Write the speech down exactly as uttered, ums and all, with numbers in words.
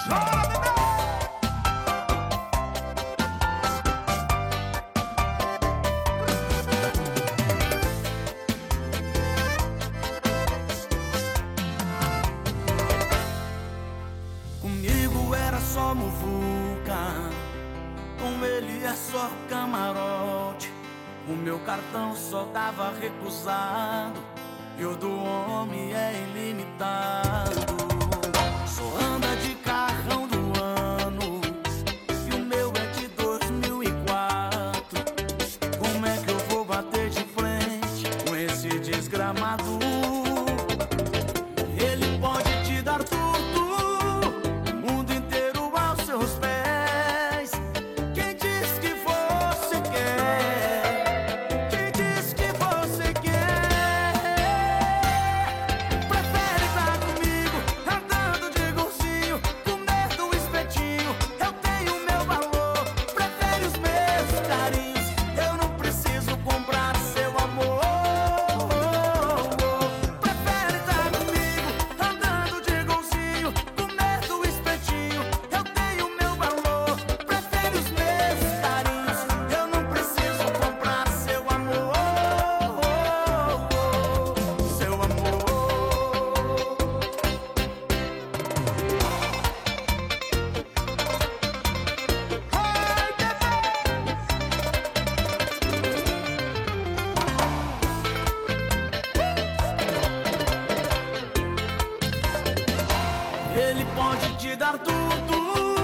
Comigo era só muvuca, com ele é só camarote. O meu cartão só dava recusado e o do homem é ilimitado. Só anda de carrão do ano e o meu é de dois mil e quatro. Como é que eu vou bater de frente com esse desgramado? Ele pode te dar tudo, o mundo inteiro aos seus pés. Quem diz que você quer? Quem diz que você quer? Prefere estar comigo, andando de golzinho, comer do espetinho. Eu tenho meu valor, prefere os meus carinhos. Eu não preciso comprar seu amor. Prefere estar comigo, andando de golzinho, comer do espetinho. Eu tenho meu valor, prefere os meus carinhos. Eu não preciso comprar seu amor. Seu amor. Ele pode te dar tudo,